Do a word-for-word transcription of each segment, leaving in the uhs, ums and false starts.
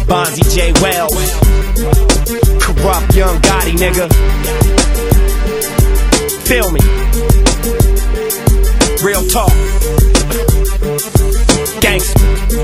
Bonzi J. Wells, Corrupt Young Gotti, nigga. Feel me. Real talk. Gangsta.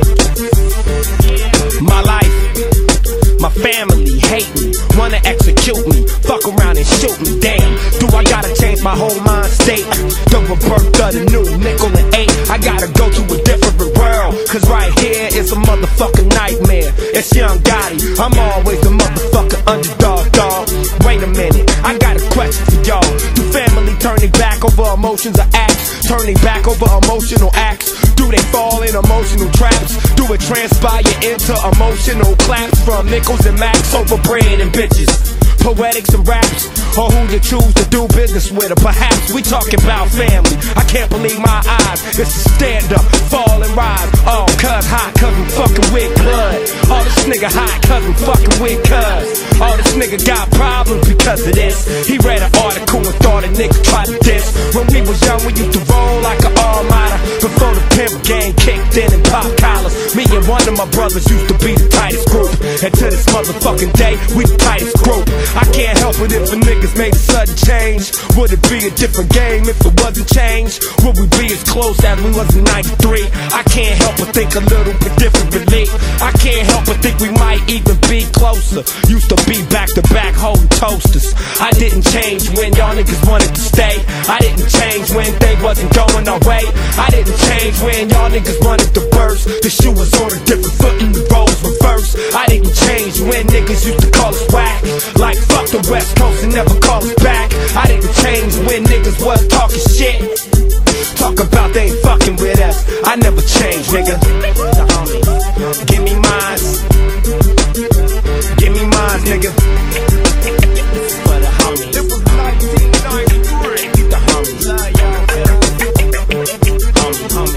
My life, my family hate me, wanna execute me, fuck around and shoot me. Damn, do I gotta change my whole mind state? The rebirth of the new nickel and eight. I gotta go to a different world, cause right here is a motherfucking nightmare. It's Young Gotti, I'm always the motherfucking underdog, dog. Wait a minute, I got a question for y'all. Do family turn their back over emotions or acts? Turn their back over emotional acts? Do they fall in emotional traps? Do it transpire into emotional claps from nickels and max over bread and bitches? Poetics and raps, or who you choose to do business with, or perhaps we talking about family. I can't believe my eyes, it's a stand up, fall and rise. Oh, cuz hot, cuz I'm fucking with blood. Oh, this nigga hot, cuz I'm fucking with cuz. Oh, this nigga got problems because of this. He read an article and thought a nigga tried to diss. When we was young, we used to roll like an all-nighter before the pimp gang kicked in and pop collars. Me and one of my brothers used to be the tightest group, and to this motherfucking day, we the tightest group. I can't help it if a niggas made a sudden change. Would it be a different game if it wasn't changed? Would we be as close as we was in ninety-three? I can't help but think a little bit differently. I can't help but think we might even be closer. Used to be back to back holding toasters. I didn't change when y'all niggas wanted to stay. I didn't change when they wasn't going our way. I didn't change when y'all niggas wanted to burst. The shoe was on a different foot and the roles reversed. I didn't change when niggas used to call us whack, like fuck the West Coast and never call us back. I didn't change when niggas was talking shit, talk about they ain't fucking with us. I never changed, nigga. Give me mines, give me mines, nigga. For the homies. It was nineteen ninety-three. The homies. Homie, homie,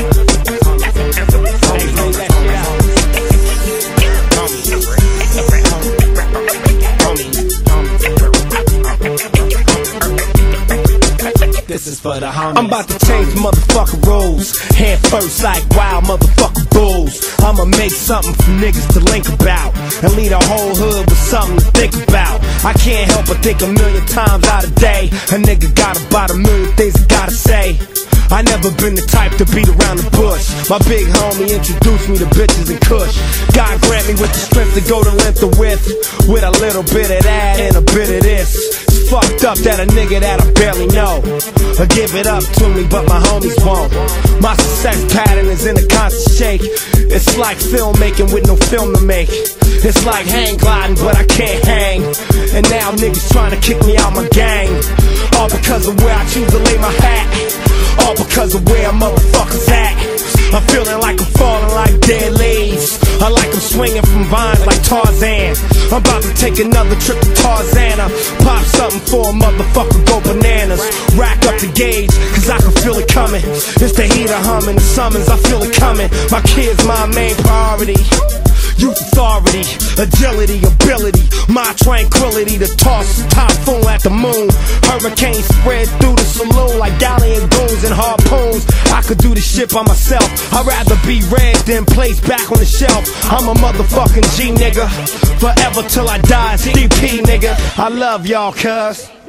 This is for the homies. I'm about to change motherfucking rules, head first like wild motherfucking bulls. I'ma make something for niggas to link about, and lead a whole hood with something to think about. I can't help but think a million times out a day. A nigga got about a million things I gotta say. I never been the type to beat around the bush. My big homie introduced me to bitches and kush. God grant me with the strength to go the length of width, with a little bit of that and a bit of this. It's fucked up that a nigga that I barely know or give it up to me, but my homies won't. My success pattern is in a constant shake. It's like filmmaking with no film to make. It's like hang gliding, but I can't hang. And now niggas trying to kick me out my gang, all because of where I choose to lay my hat, all because of where motherfuckers at. I'm feeling like I'm falling like dead leaves. I like I'm swinging from vines like Tarzan. I'm about to take another trip to Tarzana. Pop something for a motherfucker, go bananas. Rack up the gauge, cause I can feel it coming. It's the heater humming, the summons, I feel it coming. My kids, my main priority. Youth authority, agility, ability, my tranquility to toss the top full at the moon. Hurricanes spread through the saloon like galleon goons and harpoons. I could do this shit by myself. I'd rather be red than placed back on the shelf. I'm a motherfucking G, nigga. Forever till I die, D P, nigga. I love y'all, cuz.